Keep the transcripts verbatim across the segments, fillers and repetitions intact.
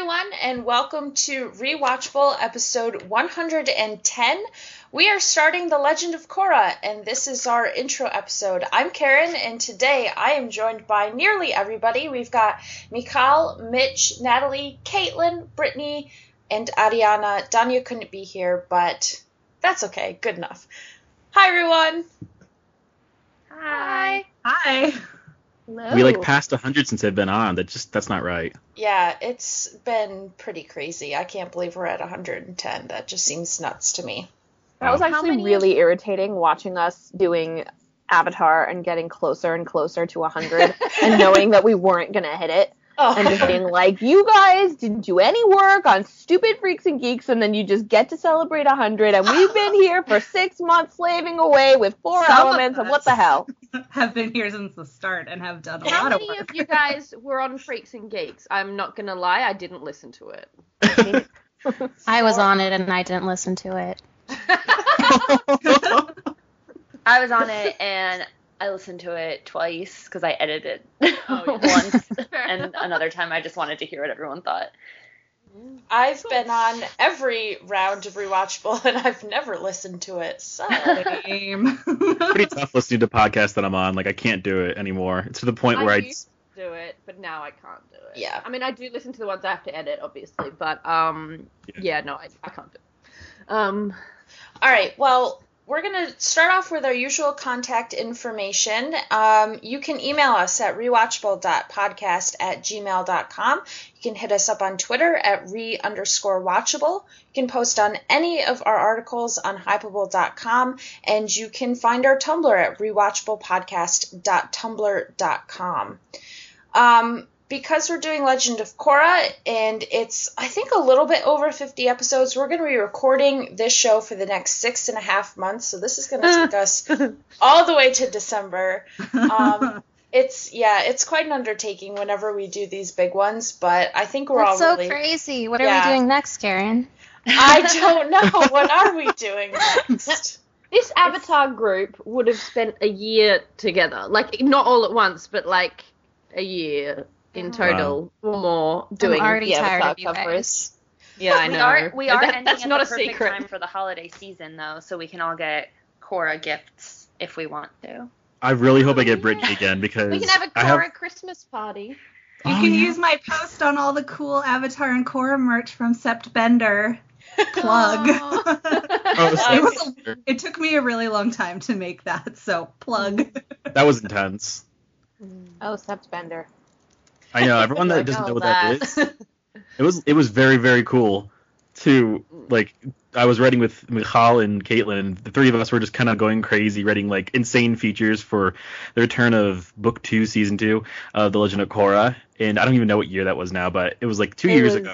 everyone, and welcome to Rewatchable episode one hundred ten. We are starting The Legend of Korra, and this is our intro episode. I'm Karen, and today I am joined by nearly everybody. We've got Michal, Mitch, Natalie, Caitlin, Brittany, and Ariana. Danya couldn't be here, but that's okay. Good enough. Hi, everyone. Hi. Hi. Hello. We like passed one hundred since I've been on. That just that's not right. Yeah, it's been pretty crazy. I can't believe we're at one hundred ten. That just seems nuts to me. That was Wow. actually really irritating watching us doing Avatar and getting closer and closer to one hundred and knowing that we weren't going to hit it. Oh. And just being like, you guys didn't do any work on Stupid Freaks and Geeks, and then you just get to celebrate one hundred, and we've been here for six months slaving away with four Some elements, of and what the hell? have been here since the start and have done a How lot of many work. of you guys were on Freaks and Geeks? I'm not gonna lie, I didn't listen to it. I was on it and I didn't listen to it. I was on it and I listened to it twice because I edited Oh, yeah. once, and another time I just wanted to hear what everyone thought. I've been on every round of Rewatchable, and I've never listened to it, so... Same. Pretty tough listening to podcasts that I'm on. Like I can't do it anymore. It's to the point I where I used to do it, but now I can't do it. Yeah. I mean, I do listen to the ones I have to edit, obviously, but, um, Yeah. yeah, no, I, I can't do it. Um, All right, well, we're going to start off with our usual contact information. Um, you can email us at rewatchable dot podcast at gmail dot com. You can hit us up on Twitter at re underscore watchable. You can post on any of our articles on hypable dot com, and you can find our Tumblr at rewatchable podcast dot tumblr dot com. Um, because we're doing Legend of Korra, and it's, I think, a little bit over fifty episodes, we're going to be recording this show for the next six and a half months, so this is going to take us all the way to December. Um, it's, yeah, it's quite an undertaking whenever we do these big ones, but I think we're That's all so really... crazy. What are Yeah. we doing next, Karen? I don't know. What are we doing next? this Avatar group would have spent a year together. Like, not all at once, but, like, a year in total or more doing already the tired Avatar of you covers. guys. Yeah, I We know. are we are That- ending that's at not the a perfect secret. time for the holiday season though, so we can all get Korra gifts if we want to. I really hope I get Brittany again because We can have a I Korra have. Christmas party. You Oh, can yeah. use my post on all the cool Avatar and Korra merch from Sept Bender. Plug. Oh, it, was so- a, it took me a really long time to make that, so plug. that was intense. Oh, Sept Bender. I know everyone that Like, doesn't oh, know what that is. It was it was very very cool to like. I was writing with Michal and Caitlin, and the three of us were just kind of going crazy, writing like insane features for the return of Book Two, Season Two of The Legend of Korra. And I don't even know what year that was now, but it was like two It years was- ago.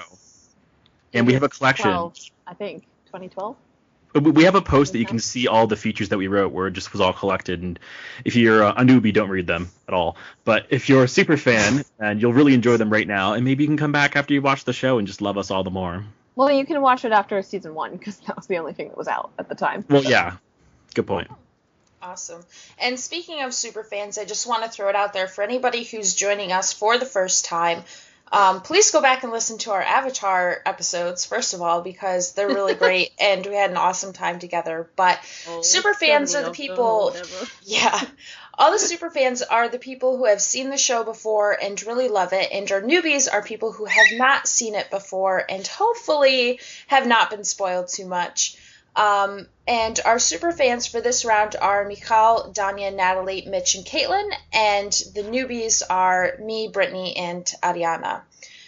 it And we have a was collection. twelve, I think. twenty twelve? But we we have a post that you can see all the features that we wrote where it just was all collected. And if you're a newbie, don't read them at all. But if you're a super fan, and you'll really enjoy them right now, and maybe you can come back after you watch the show and just love us all the more. Well, you can watch it after season one, because that was the only thing that was out at the time. Well, yeah. Good point. Awesome. And speaking of super fans, I just want to throw it out there for anybody who's joining us for the first time. Um, please go back and listen to our Avatar episodes, first of all, because they're really great and we had an awesome time together. But Oh, super fans are the people, yeah, all the super fans are the people who have seen the show before and really love it. And our newbies are people who have not seen it before and hopefully have not been spoiled too much. Um, and our super fans for this round are Michal, Danya, Natalie, Mitch, and Caitlin, and the newbies are me, Brittany, and Ariana.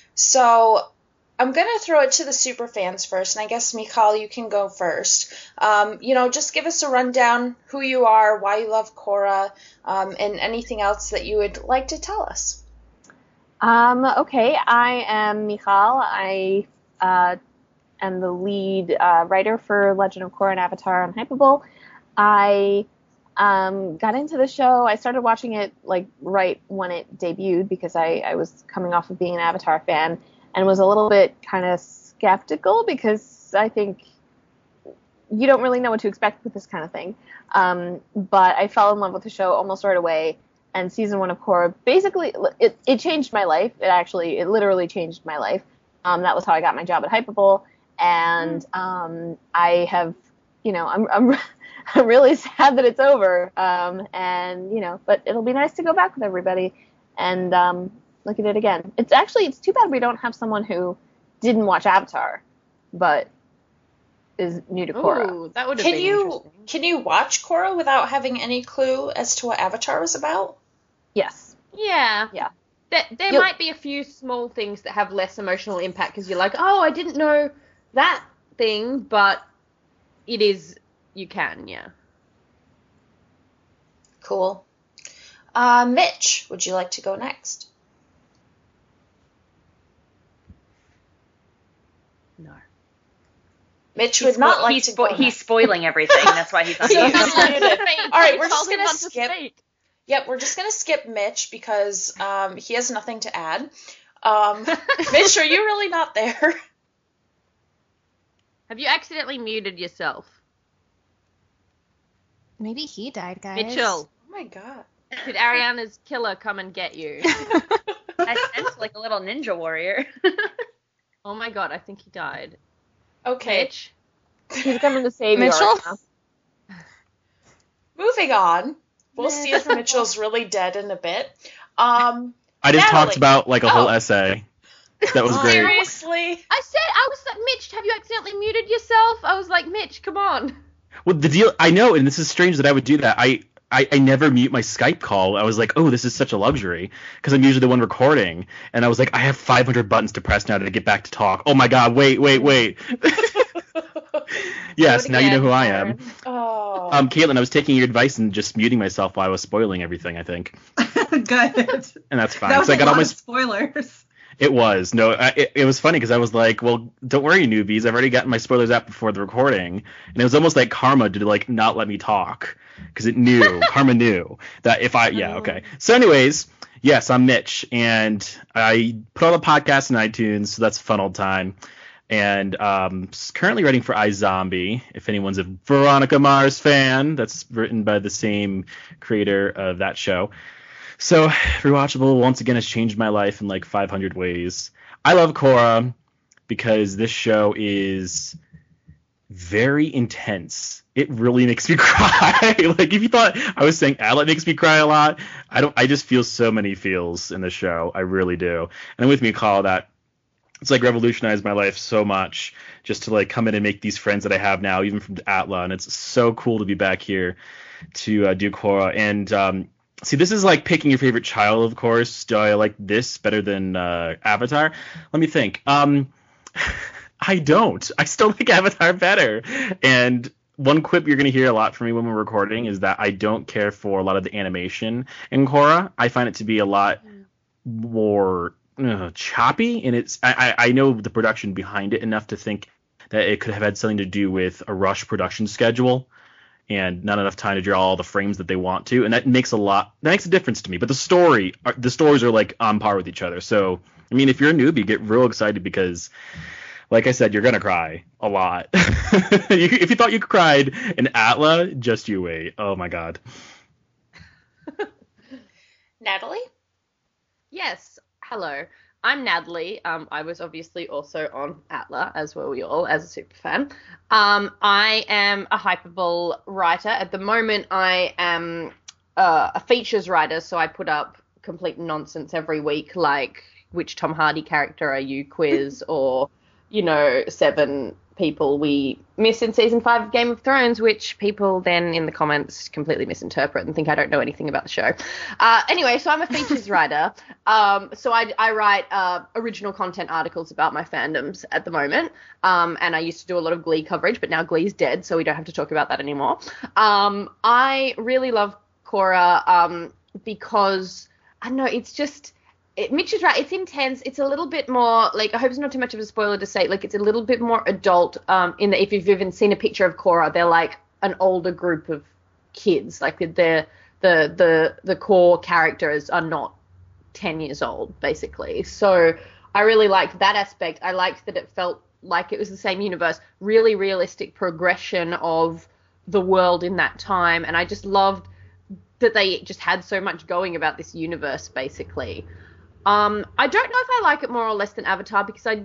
So I'm going to throw it to the super fans first, and I guess, Michal, you can go first. Um, you know, just give us a rundown, who you are, why you love Korra, um, and anything else that you would like to tell us. Um, okay, I am Michal. I uh, am the lead uh, writer for Legend of Korra and Avatar on Hypable. I um, got into the show. I started watching it like right when it debuted because I, I was coming off of being an Avatar fan and was a little bit kind of skeptical because I think you don't really know what to expect with this kind of thing. Um, but I fell in love with the show almost right away. And season one of Korra, basically, it, it changed my life. It actually, it literally changed my life. Um, that was how I got my job at Hypable, and um, I have, you know, I'm I'm I'm really sad that it's over. Um, and you know, but it'll be nice to go back with everybody and um, look at it again. It's actually it's too bad we don't have someone who didn't watch Avatar, but is new to Korra. Ooh, that would have Can been you interesting. can you watch Korra without having any clue as to what Avatar is about? Yes. Yeah. Yeah. There, there You'll- might be a few small things that have less emotional impact because you're like, oh, I didn't know that thing, but it is, you can, yeah. Cool. Uh, Mitch, would you like to go next? No. Mitch He's would not spo- like he's to spo- go he's next. spoiling everything. That's why he's on He's mute. muted. All right, we're just Told him gonna not to skip. speak. Yep, we're just gonna skip Mitch because um, he has nothing to add. Um, Mitch, are you really not there? Have you accidentally muted yourself? Maybe he died, guys. Mitchell, Oh my god. did Ariana's killer come and get you? I sense like a little ninja warrior. Oh my god, I think he died. Okay, Mitch? He's coming to save Mitchell? you. Ariana. moving on. We'll see if Mitchell's really dead in a bit. Um, I just Natalie. talked about like a whole Oh. essay. That was great. seriously? I said, I was like, Mitch, have you accidentally muted yourself? I was like, Mitch, come on. Well, the deal, I know, and this is strange that I would do that. I, I, I never mute my Skype call. I was like, oh, this is such a luxury, because I'm usually the one recording. And I was like, I have five hundred buttons to press now to get back to talk. Oh my god, wait, wait, wait. Yes, now you know who I am. Oh. Um, Caitlin, I was taking your advice and just muting myself while I was spoiling everything, I think. Good. And that's fine. That was So I a got lot all my of spoilers. It was. No, I, it, it was funny because I was like, well, don't worry, newbies. I've already gotten my spoilers out before the recording. And it was almost like karma to, like, not let me talk. Because it knew, karma knew, that if I, yeah, okay. So anyways, yes, I'm Mitch. And I put all the podcasts in iTunes, so that's a fun old time. And um, s- currently writing for iZombie, if anyone's a Veronica Mars fan. That's written by the same creator of that show. So, Rewatchable, once again, has changed my life in like five hundred ways. I love Korra because this show is very intense. It really makes me cry. Like, if you thought I was saying Outlet makes me cry a lot, I don't. I just feel so many feels in the show. I really do. And with me, call that. It's like revolutionized my life so much just to like come in and make these friends that I have now, even from Atla. And it's so cool to be back here to uh, do Korra. And um, see, this is like picking your favorite child, of course. Do I like this better than uh, Avatar? Let me think. Um, I don't. I still like Avatar better. And one quip you're going to hear a lot from me when we're recording is that I don't care for a lot of the animation in Korra. I find it to be a lot more uh, choppy, and it's I, I I know the production behind it enough to think that it could have had something to do with a rush production schedule and not enough time to draw all the frames that they want to, and that makes a lot that makes a difference to me. But the story, are- the stories are like on par with each other. So I mean, if you're a newbie, get real excited because, like I said, you're gonna cry a lot. You- if you thought you cried in Atla, just you wait. Oh my god. Natalie? Yes, hello. I'm Natalie. Um, I was obviously also on Atla, as were we all, as a super fan. Um, I am a Hypable writer. At the moment, I am uh, a features writer, so I put up complete nonsense every week, like which Tom Hardy character are you quiz, or, you know, seven people we miss in season five of Game of Thrones, which people then in the comments completely misinterpret and think I don't know anything about the show. Uh, anyway, so I'm a features writer. Um, so I, I write uh, original content articles about my fandoms at the moment. Um, and I used to do a lot of Glee coverage, but now Glee's dead, so we don't have to talk about that anymore. Um, I really love Korra um, because, I don't know, it's just... It, Mitch is right. It's intense. It's a little bit more, like, I hope it's not too much of a spoiler to say, like, it's a little bit more adult um, in that if you've even seen a picture of Korra, they're, like, an older group of kids. Like, they're, the, the, the core characters are not ten years old, basically. So I really liked that aspect. I liked that it felt like it was the same universe, really realistic progression of the world in that time. And I just loved that they just had so much going about this universe, basically. Um, I don't know if I like it more or less than Avatar because I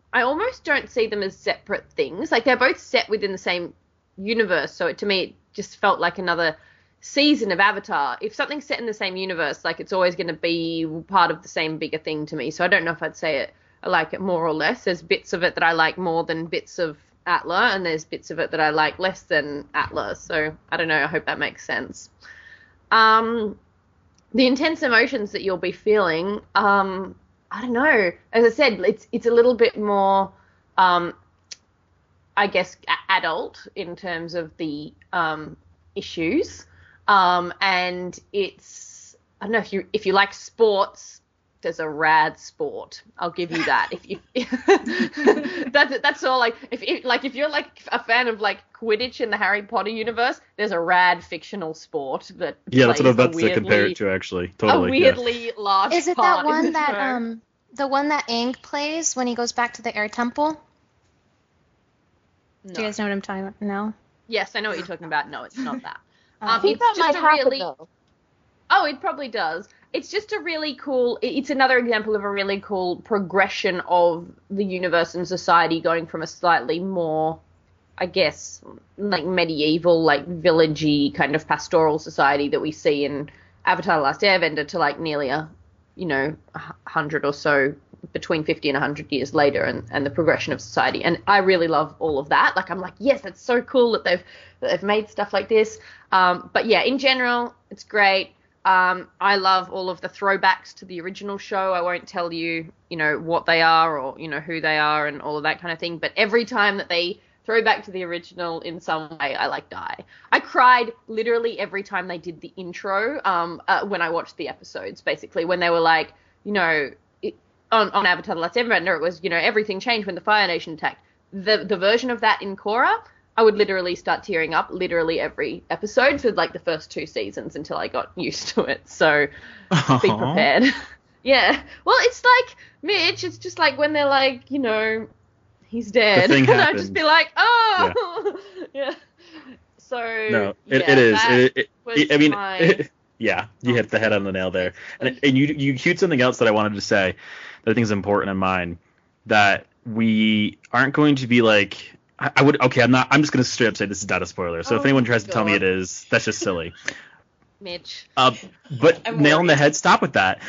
I almost don't see them as separate things. Like, they're both set within the same universe, so it, to me, it just felt like another season of Avatar. If something's set in the same universe, like, it's always going to be part of the same bigger thing to me. So I don't know if I'd say it, I like it more or less. There's bits of it that I like more than bits of Atla, and there's bits of it that I like less than Atla. So I don't know. I hope that makes sense. Um, the intense emotions that you'll be feeling, um, I don't know. As I said, it's it's a little bit more, um, I guess, a- adult in terms of the um, issues. Um, and it's, I don't know, if you if you like sports, there's a rad sport. I'll give you that. If you that's that's all. Like if, if like if you're like a fan of like Quidditch in the Harry Potter universe, there's a rad fictional sport that Yeah, that's what I'm about to weirdly, compare it to, actually. Totally. a weirdly yeah. large. Is it part that one in the that show. um the one that Aang plays when he goes back to the Air Temple? No. Do you guys know what I'm talking about? No. Yes, I know what you're talking about. No, it's not that. I Um, think it's that just might a happen, really. though. Oh, it probably does. It's just a really cool, it's another example of a really cool progression of the universe and society going from a slightly more, I guess, like medieval, like villagey kind of pastoral society that we see in Avatar: The Last Airbender to like nearly a, you know, a hundred or so, between fifty and a hundred years later, and, and the progression of society. And I really love all of that. Like, I'm like, yes, that's so cool that they've, that they've made stuff like this. Um, but yeah, in general, it's great. Um, I love all of the throwbacks to the original show. I won't tell you, you know, what they are or, you know, who they are and all of that kind of thing. But every time that they throw back to the original in some way, I, like, die. I cried literally every time they did the intro um, uh, when I watched the episodes, basically, when they were like, you know, it, on, on Avatar: The Last Airbender, it was, you know, everything changed when the Fire Nation attacked. The, the version of that in Korra, I would literally start tearing up literally every episode for like the first two seasons until I got used to it. So be prepared. Yeah. Well, it's like Mitch. It's just like when they're like, you know, he's dead. The thing and I'd happened. just be like, oh, yeah. So No, it, yeah, it is. that It, it, was it- I mean, my- it, yeah, you hit the head on the nail there. And, and you you cued something else that I wanted to say that I think is important in mine, that we aren't going to be like, I, I would, okay, I'm not, I'm just going to straight up say this is not a spoiler. So if Oh, anyone tries to tell me God. it is, that's just silly. Mitch. Uh, but I'm nail on the worried. head, stop with that.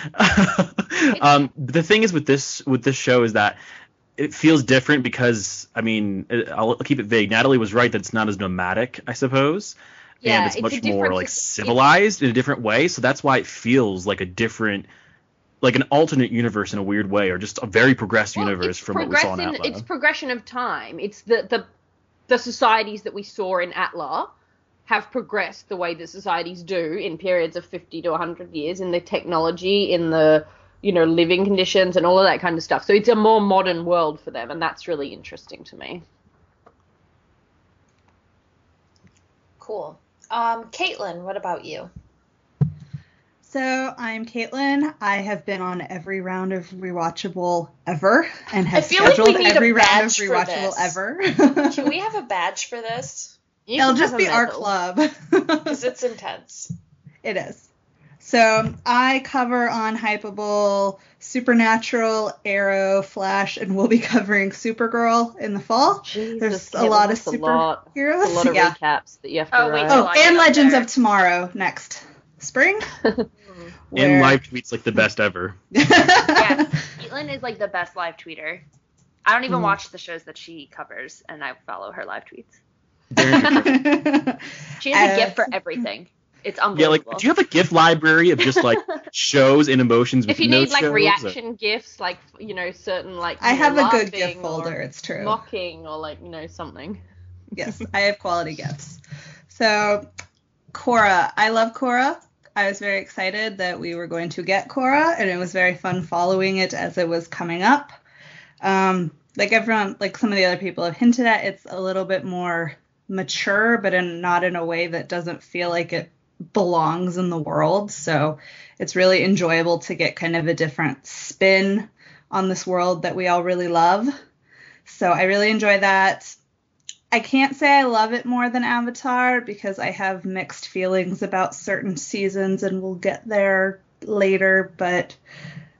um, the thing is with this with this show is that it feels different because, I mean, it, I'll keep it vague. Natalie was right that it's not as nomadic, I suppose. Yeah, and it's, it's a much different more like soci- civilized in a different way. So that's why it feels like a different, like an alternate universe in a weird way, or just a very progressed Well, universe it's from what we saw in progressing- Atla. It's progression of time. It's the, the the societies that we saw in Atla have progressed the way that societies do in periods of fifty to one hundred years in the technology, in the, you know, living conditions and all of that kind of stuff. So it's a more modern world for them, and that's really interesting to me. Cool. Um, Caitlin, what about you? So I'm Caitlin. I have been on every round of Rewatchable ever and have I feel like we scheduled need a every round of badge for Rewatchable this. ever. Can we have a badge for this? You It'll can just have a be our medal. club. Because it's intense. It is. So I cover on Hypable Supernatural, Arrow, Flash, and we'll be covering Supergirl in the fall. Jesus, There's a Kevin, lot of that's a lot. superheroes. A lot of Yeah. recaps that you have to Oh, wait, write. till Oh, I get and up Legends there. of Tomorrow next spring. And where- live tweets like the best ever. Yes, Caitlin is like the best live tweeter. I don't even Mm. watch the shows that she covers, and I follow her live tweets. Darren, She has a Uh, gift for everything. It's yeah, unbelievable. like, do you have a GIF library of just like shows and emotions with If you no need like shows? reaction gifs, like, you know, certain like I you know, have a good laughing gift or folder, it's true. mocking or like, you know, something. Yes, I have quality gifts. So, Korra. I love Korra. I was very excited that we were going to get Korra, and it was very fun following it as it was coming up. Um, like everyone, like some of the other people have hinted at, it's a little bit more mature, but in not in a way that doesn't feel like it belongs in the world. So it's really enjoyable to get kind of a different spin on this world that we all really love. So I really enjoy that. I can't say I love it more than Avatar because I have mixed feelings about certain seasons, and we'll get there later, but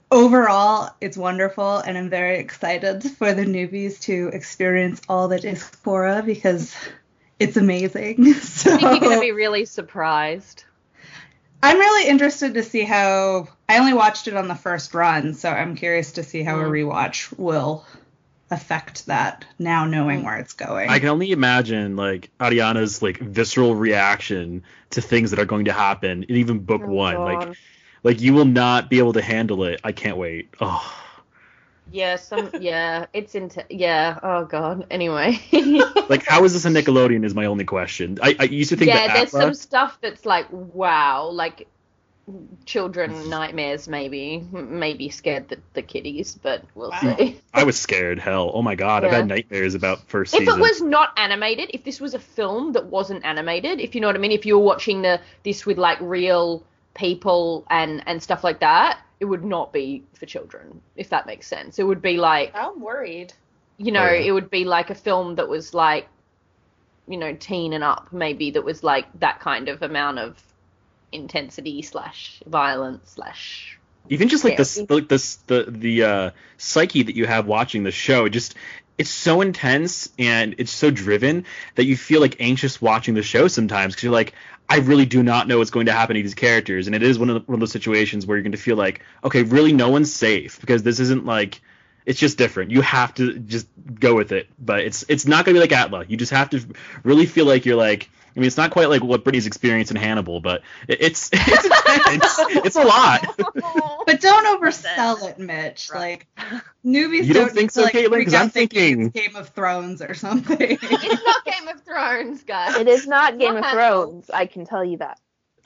overall, it's wonderful, and I'm very excited for the newbies to experience all that is Korra because it's amazing. So I think you're going to be really surprised. I'm really interested to see how. I only watched it on the first run, so I'm curious to see how mm. a rewatch will affect that now knowing where it's going. I can only imagine like Ariana's like visceral reaction to things that are going to happen in even book oh, one. God. Like like you will not be able to handle it. I can't wait. Oh. Yeah, some yeah, it's into yeah, oh god. Anyway. Like how is this a Nickelodeon is my only question. I, I used to think yeah, that there's Atla, some stuff that's like wow, like children nightmares maybe maybe scared the, the kiddies, but we'll wow. see. I was scared hell. Oh my god, yeah. I've had nightmares about first if season. If it was not animated, if this was a film that wasn't animated, if you know what I mean, if you were watching the this with like real people and and stuff like that, it would not be for children, if that makes sense. It would be like I'm worried. You know, oh, yeah. It would be like a film that was like, you know, teen and up maybe, that was like that kind of amount of intensity slash violence slash even just like this like this the the uh psyche that you have watching the show, just it's so intense and it's so driven that you feel like anxious watching the show sometimes because you're like, I really do not know what's going to happen to these characters, and it is one of the, one of those situations where you're going to feel like, okay, really no one's safe because this isn't like, it's just different. You have to just go with it, but it's it's not going to be like Atla. You just have to really feel like you're like, I mean, it's not quite like what Brittany's experienced in Hannibal, but it, it's it's intense. It's a lot. But don't oversell it, Mitch. Like newbies you don't, don't think to, so, like, Caitlin? Because I'm thinking it's Game of Thrones or something. It's not Game of Thrones, guys. It is not Game not of Thrones. I can tell you that.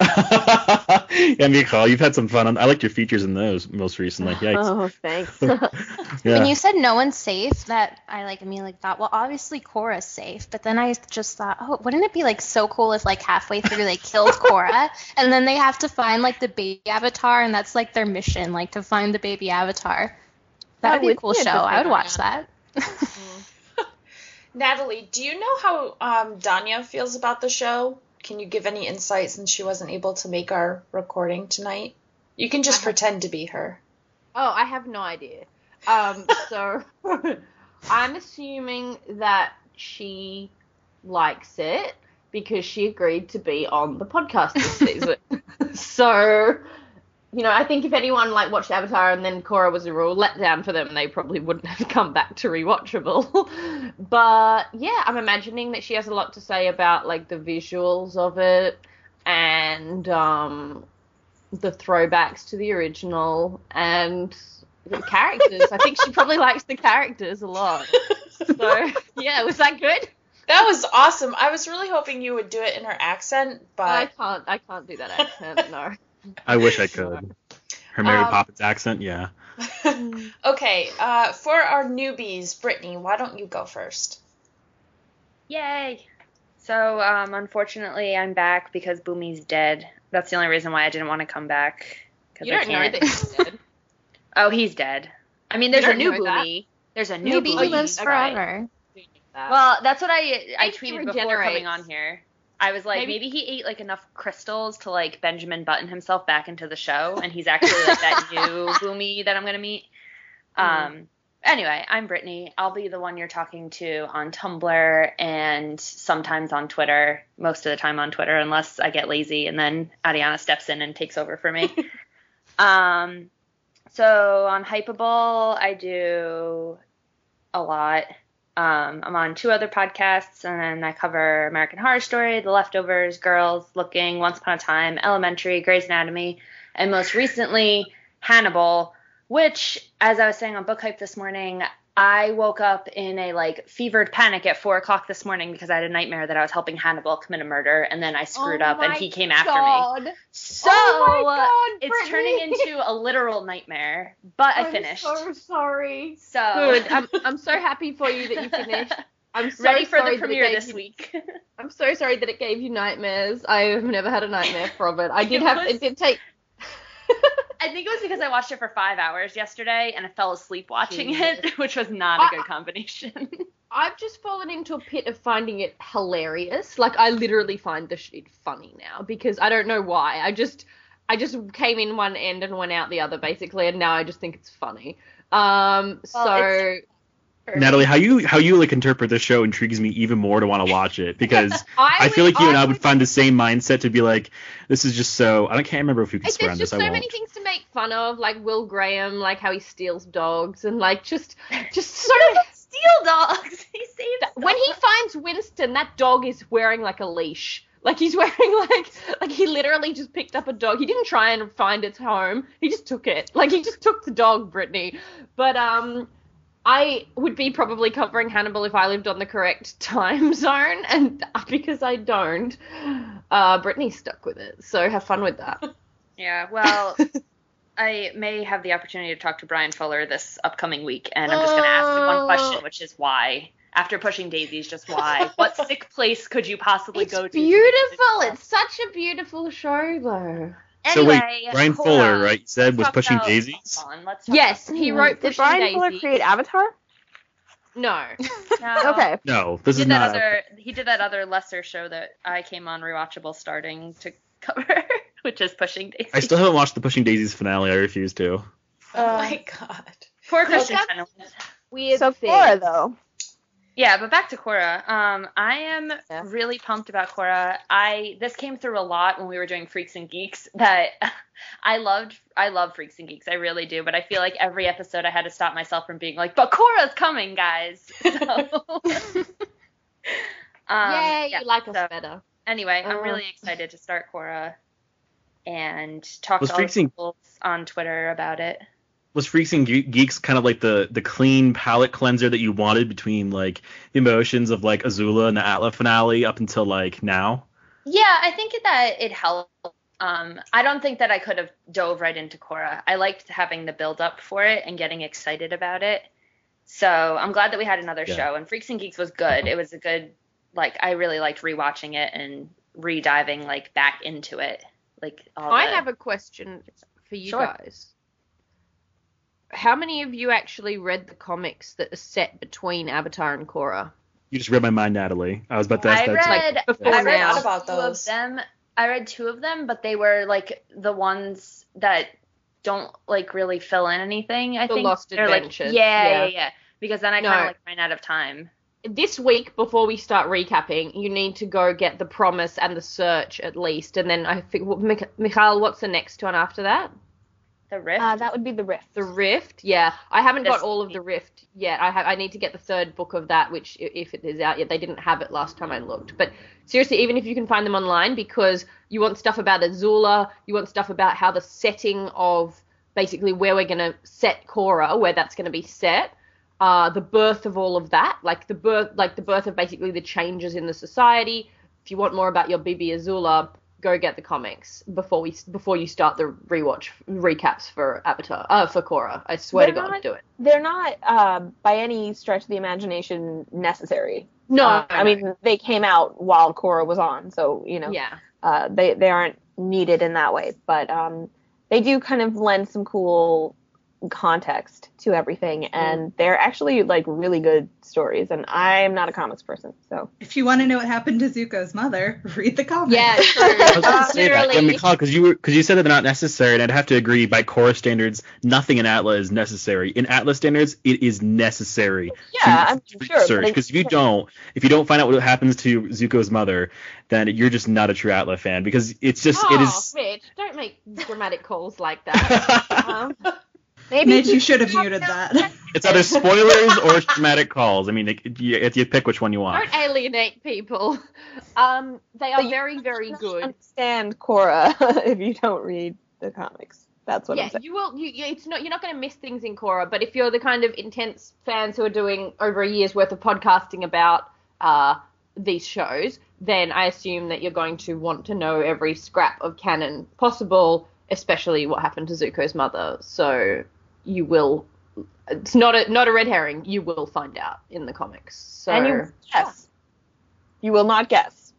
Yeah, Michal, you've had some fun. On, I liked your features in those most recently. Yikes. Oh, thanks. Yeah. When you said no one's safe, that I like immediately thought, well, obviously Korra's safe. But then I just thought, oh, wouldn't it be like so cool if like halfway through they killed Korra and then they have to find like the baby avatar, and that's like their mission, like to find the baby avatar. That would be a cool show. I would watch that. Natalie, do you know how um, Danya feels about the show? Can you give any insight since she wasn't able to make our recording tonight? You can just pretend to be her. Oh, I have no idea. Um, so I'm assuming that she likes it because she agreed to be on the podcast this season. So, you know, I think if anyone like watched Avatar and then Korra was a real letdown for them, they probably wouldn't have come back to rewatchable. But yeah, I'm imagining that she has a lot to say about like the visuals of it and um, the throwbacks to the original and the characters. I think she probably likes the characters a lot. So yeah, was that good? That was awesome. I was really hoping you would do it in her accent, but I can't. I can't do that accent. No. I wish I could. Her Mary Um, Poppins accent, yeah. Okay, uh, for our newbies, Brittany, why don't you go first? Yay! So, um, unfortunately, I'm back because Boomy's dead. That's the only reason why I didn't want to come back. You don't know that he's dead. Oh, he's dead. I mean, there's You a don't new know that. Boomy. There's a new Maybe Boomy. he lives Okay. forever. Well, that's what I I Maybe he tweeted before coming regenerates. on here. I was like, Maybe- maybe he ate like enough crystals to like Benjamin Button himself back into the show, and he's actually like that new Boomy that I'm gonna meet. Um. Anyway, I'm Brittany. I'll be the one you're talking to on Tumblr and sometimes on Twitter. Most of the time on Twitter, unless I get lazy and then Ariana steps in and takes over for me. um. So on Hypable, I do a lot. Um, I'm on two other podcasts, and then I cover American Horror Story, The Leftovers, Girls, Looking, Once Upon a Time, Elementary, Grey's Anatomy, and most recently, Hannibal, which, as I was saying on Book Hype this morning, I woke up in a, like, fevered panic at four o'clock this morning because I had a nightmare that I was helping Hannibal commit a murder, and then I screwed Oh up, and my he came after God. me. So, Oh my God, it's turning Brittany. into a literal nightmare, but I I'm finished. so sorry. So Good. I'm I'm so happy for you that you finished. I'm so ready for sorry the that it premiere gave this you- week. I'm so sorry that it gave you nightmares. I've never had a nightmare from it. I did It have. was- It did take. I think it was because I watched it for five hours yesterday and I fell asleep watching Jesus. it, which was not a I- good combination. I've just fallen into a pit of finding it hilarious. Like, I literally find the shit funny now because I don't know why. I just, I just came in one end and went out the other, basically, and now I just think it's funny. Um, Well, so it's- Natalie, how you how you like interpret this show intrigues me even more to want to watch it because I, I feel would- like you and I would would find the same mindset to be like, this is just so. I can't remember if we can Like, swear there's on just this. so I won't. many things to make fun of, like Will Graham, like how he steals dogs, and like just, just so many. Steal dogs. He saves When he finds Winston, that dog is wearing like a leash. Like he's wearing like, like he literally just picked up a dog. He didn't try and find its home. He just took it. Like he just took the dog, Brittany. But um, I would be probably covering Hannibal if I lived on the correct time zone, and because I don't, uh, Brittany's stuck with it. So have fun with that. Yeah, well, I may have the opportunity to talk to Brian Fuller this upcoming week, and I'm just going to ask him one question, which is why. After Pushing Daisies, just why? What sick place could you possibly It's go to? beautiful. It's such a beautiful show, though. So wait, Anyway, Brian Cora, Fuller, right? You said let's was talk Pushing about- Daisies. hold on, let's talk Yes, he Hmm. wrote Did Pushing Brian Daisy. Fuller create Avatar? No. about- no. Okay. No, this He is did that not. other. He did that other lesser show that I came on Rewatchable starting to cover, which is Pushing Daisies. I still haven't watched the Pushing Daisies finale. I refuse to. Oh my god. Poor Christian that's- Chenoweth. Weird So thing. Cora, though. Yeah, but back to Cora. Um, I am Yeah. really pumped about Cora. I this came through a lot when we were doing Freaks and Geeks. That I loved. I love Freaks and Geeks. I really do. But I feel like every episode I had to stop myself from being like, "But Cora's coming, guys." So, um, Yay, yeah, you like us so- better. Anyway, I'm Uh. really excited to start Cora and talk Was to all the Freaks and- people on Twitter about it. Was Freaks and Ge- Geeks kind of like the the clean palate cleanser that you wanted between like the emotions of like Azula and the Atla finale up until like now? Yeah, I think that it helped. Um, I don't think that I could have dove right into Cora. I liked having the build up for it and getting excited about it. So I'm glad that we had another Yeah. show. And Freaks and Geeks was good. It was a good, like, I really liked rewatching it and re-diving like back into it. Like all I the- have a question for you Sure. guys. How many of you actually read the comics that are set between Avatar and Korra? You just read my mind, Natalie. I was about to ask I that. read, like before I read now. two about those. of them. I read two of them, but they were like the ones that don't like really fill in anything. I The think Lost they're like, Adventures, yeah, yeah. yeah, yeah. Because then I No. kind of like ran out of time. This week, before we start recapping, you need to go get The Promise and The Search at least, and then I think, well, Mich- Michal, what's the next one after that? The Rift. Uh, that would be the Rift. The Rift, yeah. I haven't got This- all of the Rift yet. I have. I need to get the third book of that, which i- if it is out yet, they didn't have it last time I looked. But seriously, even if you can find them online, because you want stuff about Azula, you want stuff about how the setting of basically where we're gonna set Korra, where that's gonna be set, uh, the birth of all of that, like the birth, like the birth of basically the changes in the society. If you want more about your Bibi Azula, go get the comics before we before you start the rewatch recaps for Avatar, uh, for Korra. I swear They're to God, not- do it. They're not, uh, by any stretch of the imagination, necessary. No, Uh, I no. mean, they came out while Korra was on, so, you know, Yeah. uh, they, they aren't needed in that way. But um, they do kind of lend some cool context to everything, and they're actually, like, really good stories. And I'm not a comics person, so. If you want to know what happened to Zuko's mother, read the comics. Yeah, true. I was going Uh, to say that. Yeah, literally. Mikhail, because you were because you said that they're not necessary, and I'd have to agree. By Korra standards, nothing in Atla is necessary. In Atla standards, it is necessary. Yeah, I'm to sure, research, but because if you it's- don't, if you don't find out what happens to Zuko's mother, then you're just not a true Atla fan. Because it's just oh, it is. Mitch, don't make dramatic calls like that. um, Maybe Mitch, you he- should have muted that. It's either spoilers or dramatic calls. I mean, it, you, you pick which one you want. don't alienate people. Um, they are But you very, very don't good. understand Korra if you don't read the comics. That's what Yeah, I'm saying. you will. You, you, it's not. You're not going to miss things in Korra, but if you're the kind of intense fans who are doing over a year's worth of podcasting about uh, these shows, then I assume that you're going to want to know every scrap of canon possible, especially what happened to Zuko's mother. So you will. It's not a not a red herring. You will find out in the comics. So And you guess. You will not guess.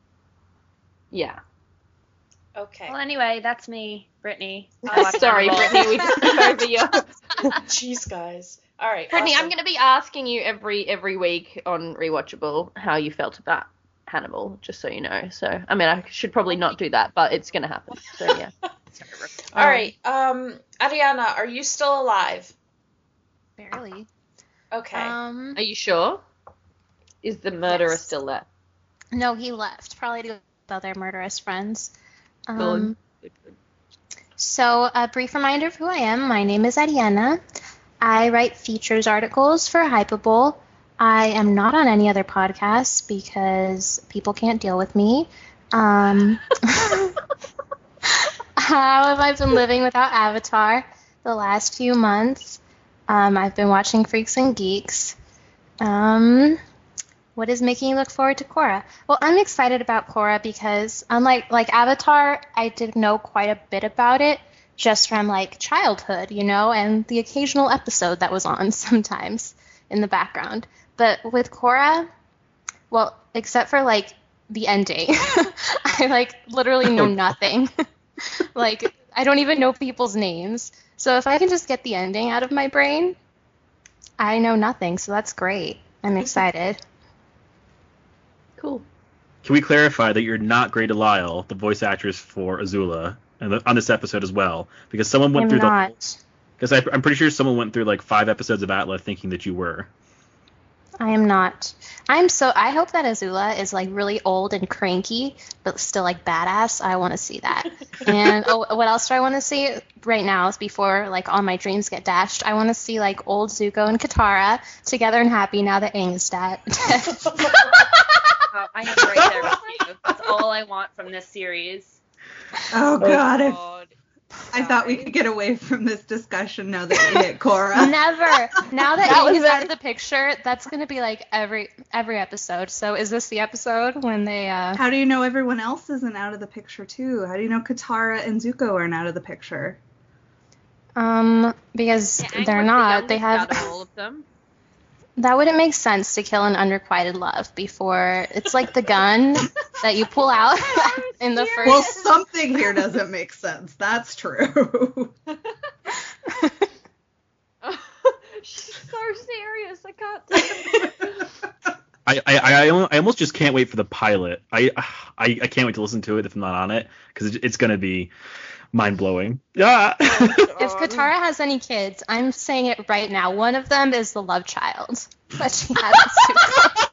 yeah. Okay. Well, anyway, that's me, Brittany. I watched Sorry, Hannibal. Brittany. We just took over your. Jeez, guys. All right. Brittany, awesome. I'm going to be asking you every every week on Rewatchable how you felt about Hannibal, just so you know. So, I mean, I should probably not do that, but it's going to happen. So, yeah. All right. Um, Ariana, are you still alive? Barely. Okay. Um, Are you sure? Is the murderer Yes. still there? no, he left. Probably to go with other murderous friends. Good. Um, Good, good. so a brief reminder of who I am. My name is Ariana. I write features articles for Hypable. I am not on any other podcasts because people can't deal with me. Um, how have I been living without Avatar the last few months? Um, I've been watching Freaks and Geeks. Um, what is making you look forward to Korra? Well, I'm excited about Korra because unlike like Avatar, I did know quite a bit about it just from like childhood, you know, and the occasional episode that was on sometimes in the background. But with Korra, well, except for like the ending, I like literally know nothing. Like I don't even know people's names. So if I can just get the ending out of my brain, I know nothing. So that's great. I'm excited. Cool. Can we clarify that you're not Greta Lyle, the voice actress for Azula, and the, on this episode as well? Because someone went I'm through not. the because I'm pretty sure someone went through like five episodes of Atla thinking that you were. I am not. I'm so. I hope that Azula is like really old and cranky, but still like badass. I want to see that. And oh, what else do I want to see right now? Is before like all my dreams get dashed. I want to see like old Zuko and Katara together and happy now that Aang is dead. Oh, I am right there with you. That's all I want from this series. Oh god, I, God. I thought we could get away from this discussion now that we hit Korra. Never. Now that, That Aang was is out very- of the picture, that's gonna be like every every episode. So is this the episode when they? uh How do you know everyone else isn't out of the picture too? How do you know Katara and Zuko aren't out of the picture? Um, because Yeah, Aang they're was the not. They youngest have. out of all of them. That wouldn't make sense to kill an unrequited love before. It's like the gun that you pull out in the first. Well, something here doesn't make sense. That's true. She's so serious. I can't take it. I, I, I, I almost just can't wait for the pilot. I, I, I can't wait to listen to it if I'm not on it because it's gonna be mind blowing. Yeah. If Katara has any kids, I'm saying it right now. One of them is the love child that she has.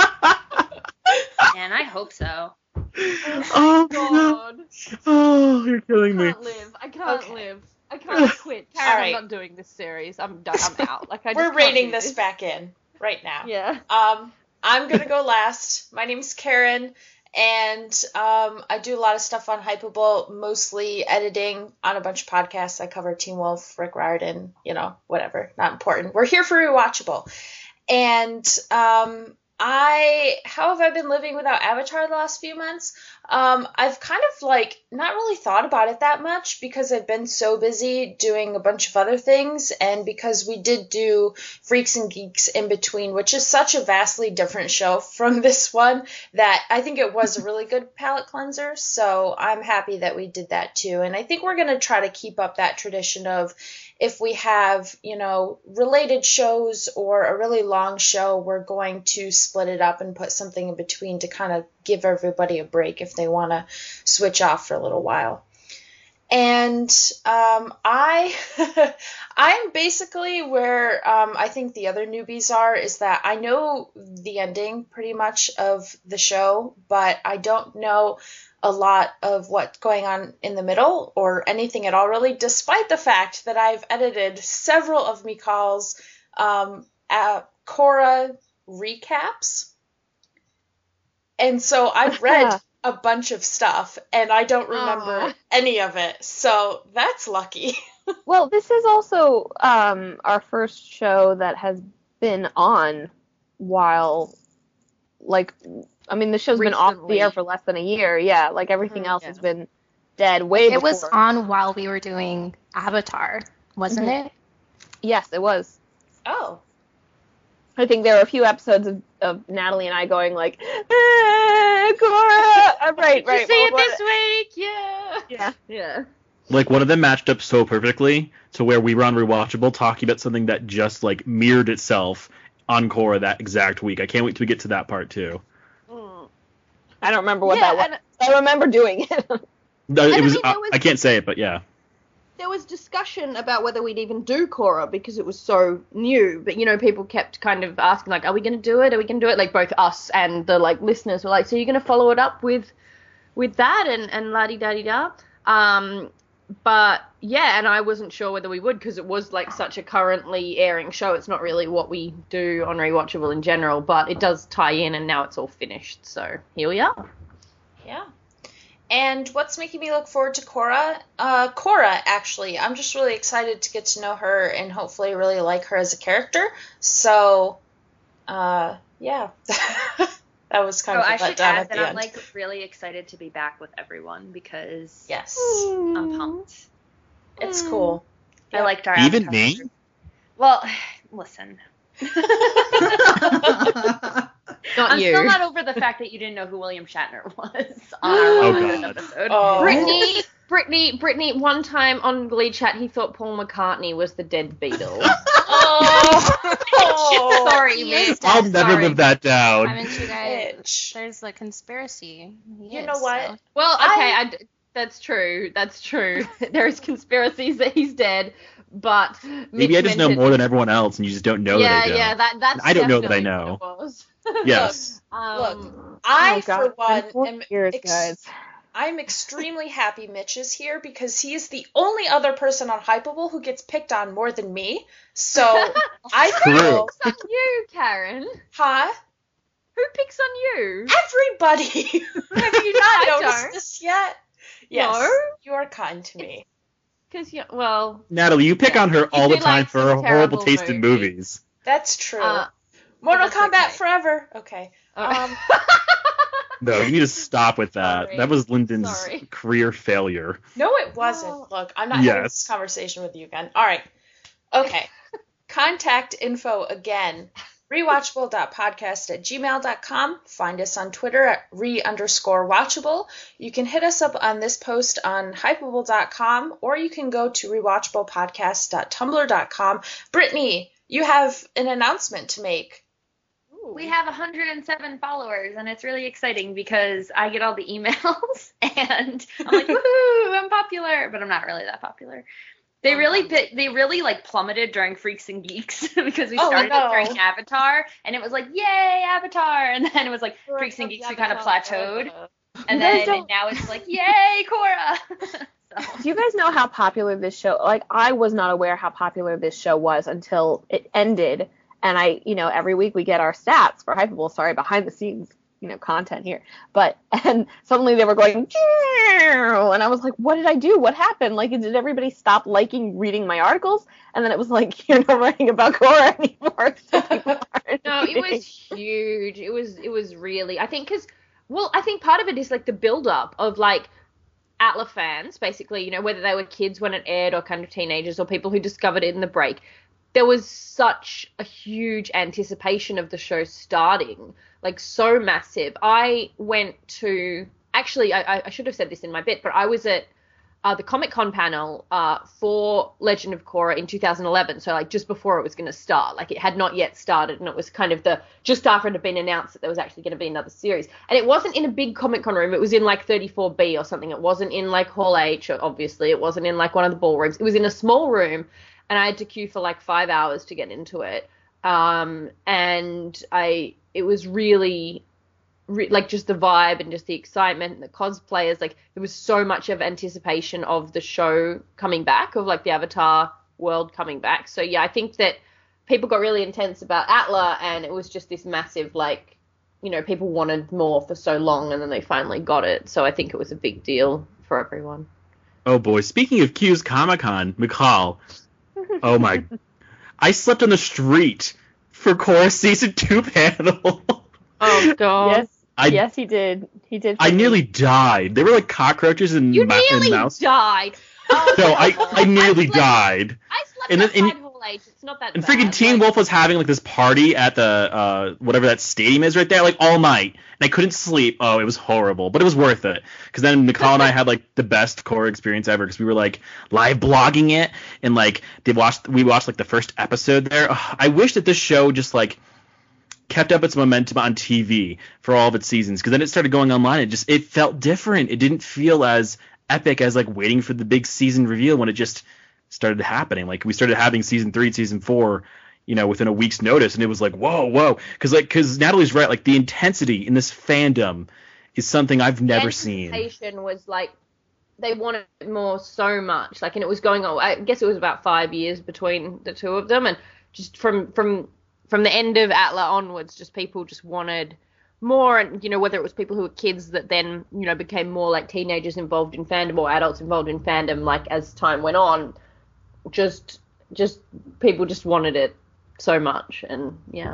And I hope so. Oh God. Oh, you're killing I me. can't live. I can't Okay. live. I can't quit. Karen, All I'm right. not doing this series. I'm done. I'm out. Like I just We're can't rating do this back in right now. Yeah. Um, I'm gonna go last. My name's Karen, and um, I do a lot of stuff on Hypable, mostly editing on a bunch of podcasts. I cover Teen Wolf, Rick Riordan, you know, whatever, not important. We're here for Rewatchable, and um, I how have I been living without Avatar the last few months? Um, I've kind of like not really thought about it that much because I've been so busy doing a bunch of other things, and because we did do Freaks and Geeks in between, which is such a vastly different show from this one that I think it was a really good palate cleanser. So I'm happy that we did that too, and I think we're gonna try to keep up that tradition of if we have, you know, related shows or a really long show, we're going to split it up and put something in between to kind of give everybody a break if they want to switch off for a little while. And um, I, I'm basically where um, I think the other newbies are, is that I know the ending pretty much of the show, but I don't know a lot of what's going on in the middle or anything at all, really, despite the fact that I've edited several of Mikhal's um, uh, Korra recaps. And so I've read a bunch of stuff, and I don't remember Aw. any of it. So that's lucky. Well, this is also um, our first show that has been on while, like, I mean, the show's been off the Recently. air for less than a year. Yeah, like everything Mhm, else yeah. has been dead way It before. was on while we were doing Avatar, wasn't it? Yes, it was. Oh. I think there were a few episodes of, of Natalie and I going like, eh, Korra! Uh, right, Did you right. see well, it this week? Yeah. Yeah. Yeah. Like one of them matched up so perfectly to where we were on Rewatchable talking about something that just like mirrored itself on Korra that exact week. I can't wait till we get to that part too. I don't remember what Yeah, that was. and- I remember doing it. No, And I it was. mean, there I, was- I can't say it, but yeah. There was discussion about whether we'd even do Korra because it was so new, but you know, people kept kind of asking like, "Are we going to do it? Are we going to do it?" Like both us and the like listeners were like, "So you're going to follow it up with, with that and and la di da di da." Um, but yeah, and I wasn't sure whether we would because it was like such a currently airing show. It's not really what we do on Rewatchable in general, but it does tie in, and now it's all finished. So here we are. Yeah. And what's making me look forward to Korra? Uh, Korra, actually. I'm just really excited to get to know her and hopefully really like her as a character. So, uh, yeah. That was kind Oh, of a I should letdown add at that the I'm end. like really excited to be back with everyone because Yes. I'm pumped. It's cool. I liked our Even Avatar me? group. Well, listen. Not I'm you. still not over the fact that you didn't know who William Shatner was on our Oh, one hundredth God. episode. Oh. Brittany, Brittany, Brittany, one time on Glee Chat, he thought Paul McCartney was the dead Beatle. Oh. Oh. Sorry, He mate. is dead. I'll never Sorry. live that down. Haven't you guys? Bitch. There's a conspiracy. He You is, know what? so. Well, okay, I- I d that's true. That's true. There's conspiracies that he's dead, but Maybe I just know more than everyone else, and you just don't know yeah, that I don't. yeah, that that's. I don't know that I definitely know. what it was. Yes. Um, Look, I, Oh, God, for one, been four am years, ex- guys. I'm extremely happy Mitch is here because he is the only other person on Hypable who gets picked on more than me. So I True. feel, picks on you, Karen. huh? Who picks on you? Everybody. Have you not I noticed don't. this yet? Yes. No. You are kind to me. Because you, well, Natalie, you pick Yeah. on her You all the do time like for some her horrible terrible taste in movies. movies. That's true. uh, Mortal that's Kombat okay. forever. Okay. Um, No, you need to stop with that. Sorry. That was Lyndon's Sorry. career failure. No, it wasn't. Oh. Look, I'm not having Yes. this conversation with you again. All right. Okay. Contact info again. Rewatchable.podcast at gmail dot com. Find us on Twitter at re underscore watchable. You can hit us up on this post on hypable dot com, or you can go to rewatchablepodcast dot tumblr dot com. Brittany, you have an announcement to make. We have one hundred seven followers, and it's really exciting because I get all the emails, and I'm like, woohoo, I'm popular, but I'm not really that popular. They really, pi- they really like plummeted during Freaks and Geeks because we Oh, started no. it during Avatar, and it was like, yay, Avatar, and then it was like Freaks and Geeks, we kind of plateaued, and You guys then don't- and now it's like, yay, Korra. So, Do you guys know how popular this show? Like, I was not aware how popular this show was until it ended. And I, you know, every week we get our stats for Hypable. Sorry, behind the scenes, you know, content here. But and suddenly they were going, "Meow," and I was like, what did I do? What happened? Like, did everybody stop liking reading my articles? And then it was like, you're not writing about Korra anymore. So people aren't No, it reading. was huge. It was it was really. I think because well, I think part of it is like the build up of like Atla fans, basically. You know, whether they were kids when it aired or kind of teenagers or people who discovered it in the break. There was such a huge anticipation of the show starting, like so massive. I went to actually, I, I should have said this in my bit, but I was at uh, the Comic-Con panel uh, for Legend of Korra in two thousand eleven, so like just before it was going to start. Like it had not yet started, and it was kind of the just after it had been announced that there was actually going to be another series. And it wasn't in a big Comic-Con room. It was in like thirty-four B or something. It wasn't in like Hall H, obviously. It wasn't in like one of the ballrooms. It was in a small room. And I had to queue for like five hours to get into it. Um, and I, it was really, re- like just the vibe and just the excitement and the cosplayers. Like there was so much of anticipation of the show coming back, of like the Avatar world coming back. So yeah, I think that people got really intense about Atla, and it was just this massive, like, you know, people wanted more for so long, and then they finally got it. So I think it was a big deal for everyone. Oh boy, speaking of Q's Comic-Con, McCall. Oh my. I slept on the street for Korra season two panel. Oh god. Yes, I yes, he did. He did. I for me. nearly died. They were like cockroaches and, You ma- and nearly mouse. died. Oh, No, I I nearly slept- died. I slept And then- outside and- Hall H. It's not that And bad. freaking Teen Like, Wolf was having like this party at the uh whatever that stadium is right there, like all night, and I couldn't sleep. Oh, it was horrible, but it was worth it because then Nicole and I had like the best Korra experience ever because we were like live blogging it and like they watched we watched like the first episode there. Ugh, I wish that this show just like kept up its momentum on T V for all of its seasons because then it started going online. It just it felt different. It didn't feel as epic as like waiting for the big season reveal when it just started happening. Like we started having season three, season four, you know, within a week's notice, and it was like, whoa, whoa, because like because Natalie's right, like the intensity in this fandom is something I've never seen. The anticipation was like they wanted more so much, like, and it was going on. I guess it was about five years between the two of them, and just from from from the end of Atla onwards, just people just wanted more, and you know, whether it was people who were kids that then, you know, became more like teenagers involved in fandom or adults involved in fandom, like as time went on, just just people just wanted it so much. And yeah.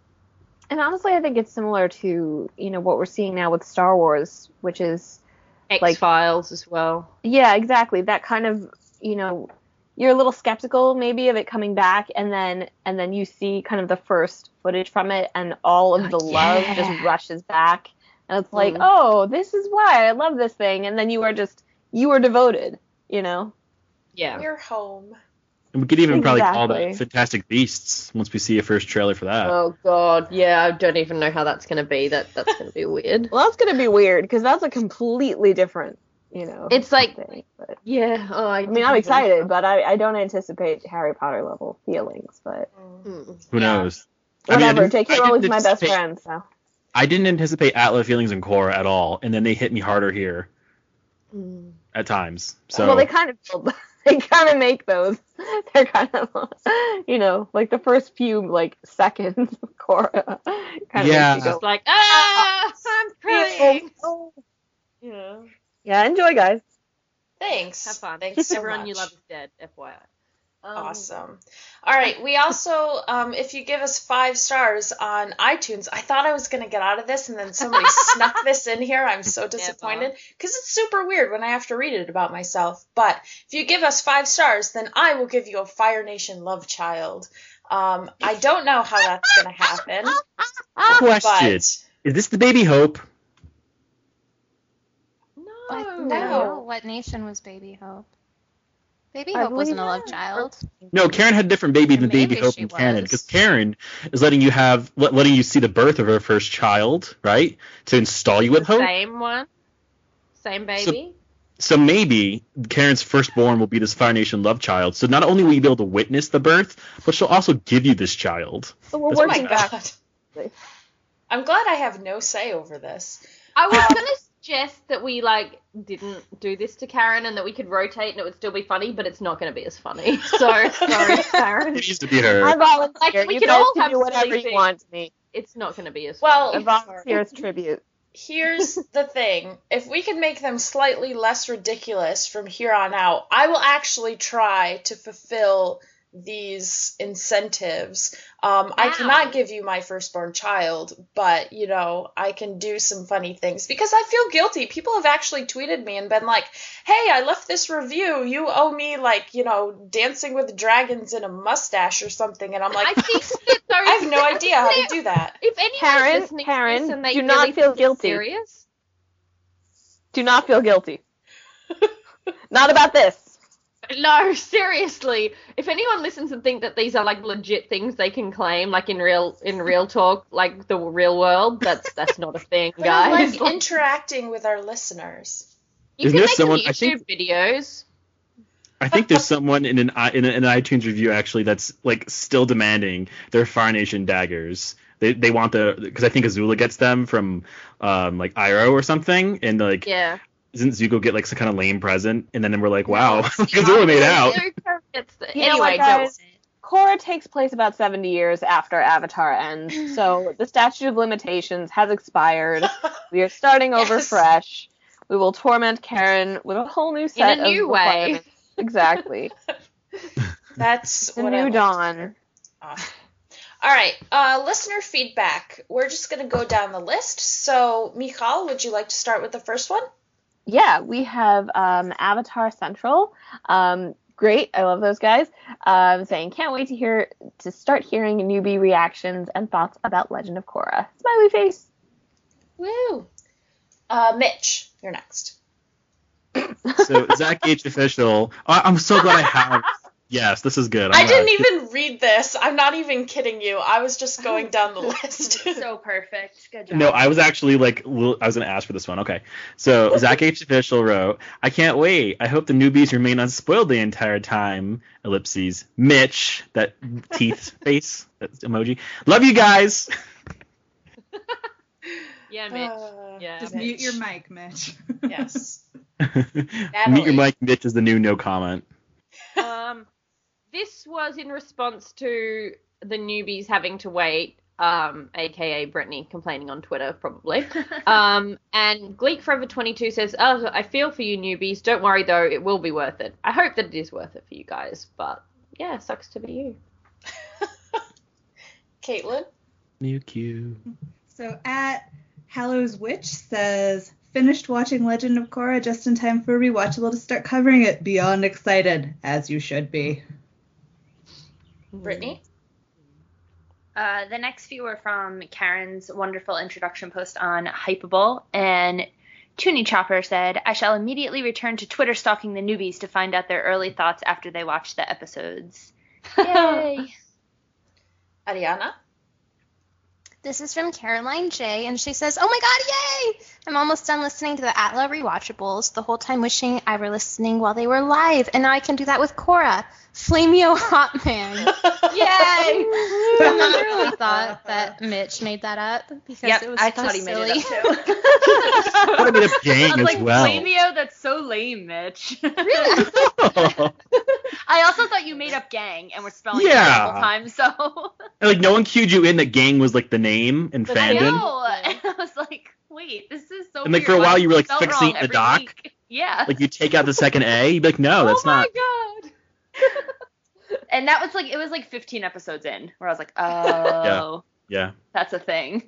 And honestly, I think it's similar to, you know, what we're seeing now with Star Wars, which is X-Files as well. Yeah, exactly. That kind of, you know, you're a little skeptical maybe of it coming back, and then and then you see kind of the first footage from it, and all of the yeah. love just rushes back, and it's like, Mm. oh, this is why I love this thing, and then you are just you are devoted, you know. Yeah. You're home. And we could even probably call Exactly. that Fantastic Beasts once we see a first trailer for that. Oh god, yeah, I don't even know how that's gonna be. That that's gonna be weird. Well, that's gonna be weird because that's a completely different, you know. It's like- thing, but, Yeah. Oh, I, I mean, I'm excited, but I, I don't anticipate Harry Potter level feelings. But Mm. Who Yeah. knows? I mean, I whatever, didn't- J K I Rowling's didn't my best anticipate- friend, so. I didn't anticipate Atla feelings in Korra at all, and then they hit me harder here Mm. at times. So Well, they kind of they kind of make those. They're kind of, you know, like the first few like seconds of Korra kind of Yeah. makes you It's go. like, ah, I'm crying. Oh. Yeah. Yeah, enjoy, guys. Thanks. Have fun. Thanks so Everyone much. you love is dead, F Y I. Um, Awesome. All right. We also, um, if you give us five stars on iTunes, I thought I was going to get out of this, and then somebody snuck this in here. I'm so disappointed because it's super weird when I have to read it about myself. But if you give us five stars, then I will give you a Fire Nation love child. Um, I don't know how that's going to happen. question: But Is this the baby Hope? What, No. No. What nation was Baby Hope? Baby I Hope wasn't a believe- love child. No, Karen had a different baby than Maybe baby Hope she in canon, was. because Karen is letting you have let, letting you see the birth of her first child, right? To install you with The hope. same one. Same baby. So maybe Karen's firstborn will be this Fire Nation love child. So not only will you be able to witness the birth, but she'll also give you this child. So we're That's oh my working back. God. I'm glad I have no say over this. I was Um, gonna suggest that we like didn't do this to Karen and that we could rotate and it would still be funny, but it's not gonna be as funny. So sorry, Karen. It needs to be her. I volunteer. Like, we you can guys all can have do whatever silly you things. want to me. It's not gonna be as Well, I funny. volunteer as tribute. Here's the thing. If we can make them slightly less ridiculous from here on out, I will actually try to fulfill these incentives. Um, I Wow. cannot give you my firstborn child, but, you know, I can do some funny things because I feel guilty. People have actually tweeted me and been like, hey, I left this review. You owe me, like, you know, Dancing with Dragons and a mustache or something. And I'm like, I think that though, I have no idea how to do that. If anyone's Karen, listening Karen, to this and they do really not think feel it's guilty. serious, Do not feel guilty. Not about this. no, seriously. If anyone listens and think that these are like legit things they can claim, like in real in real talk, like the real world, that's that's not a thing, But I guys. like interacting with our listeners. You Isn't can there make someone- some I YouTube think- videos. I think there's someone in an i- in, a, in an iTunes review actually that's like still demanding their Fire Nation daggers. They they want the because I think Azula gets them from um like Iroh or something, and like Yeah. doesn't Zuko get like some kind of lame present, and then we're like, wow, Azula made out. Zuko gets the- You know anyway, what, don't- guys? Korra takes place about seventy years after Avatar ends, so the statute of limitations has expired. We are starting over Yes. fresh. We will torment Karen with a whole new set in a new of way. requirements. Exactly. That's The what I new like to dawn. hear. Awesome. All right, uh, listener feedback. We're just going to go down the list. So, Michal, would you like to start with the first one? Yeah, we have um, Avatar Central. Um, great, I love those guys. Um, saying can't wait to hear to start hearing newbie reactions and thoughts about Legend of Korra. Smiley face. Woo! Uh, Mitch, you're next. So Zach H official. I, I'm so glad I have Yes, this is good. I I'm didn't glad. even read this. I'm not even kidding you. I was just going down the list. So perfect. Good job. No, I was actually like, l- I was gonna ask for this one. Okay, so Zach H official wrote, "I can't wait. I hope the newbies remain unspoiled the entire time." Ellipses. Mitch, that teeth face, that emoji. Love you guys. Yeah, Mitch. Uh, Yeah. Just Mitch. mute your mic, Mitch. Yes. Mute your mic, Mitch is the new no comment. Um, this was in response to the newbies having to wait, um, aka Brittany complaining on Twitter, probably. um, and Gleek Forever twenty-two says, "Oh, I feel for you newbies. Don't worry though, it will be worth it. I hope that it is worth it for you guys. But yeah, sucks to be you." Caitlin? New Q. So at Hallows Witch says, finished watching Legend of Korra just in time for Rewatchable to start covering it. Beyond excited, as you should be. Brittany? Uh, the next few are from Karen's wonderful introduction post on Hypable, and Toonie Chopper said, "I shall immediately return to Twitter stalking the newbies to find out their early thoughts after they watch the episodes." Yay! Ariana? This is from Caroline J, and she says, "Oh my god, yay! I'm almost done listening to the Atla rewatchables, the whole time wishing I were listening while they were live, and now I can do that with Korra. Flameo Hot Man. Yay!" I literally thought that Mitch made that up because Yep, it was I so thought he silly. made it up too. I thought I made a gang I was as like, well. Flameo, that's so lame, Mitch. Really? I also thought you made up gang and were spelling it Yeah. the whole time, so. And, like, no one cued you in that gang was like the name in I fandom. know. And I was like, wait, this is so And, like, weird. for a Why while is you were, it like, spelled fixing wrong the every doc. week? Yeah. Like, you take out the second A, you'd be like, no, that's oh my not. god. And that was like, it was like fifteen episodes in where I was like, oh, Yeah. that's a thing.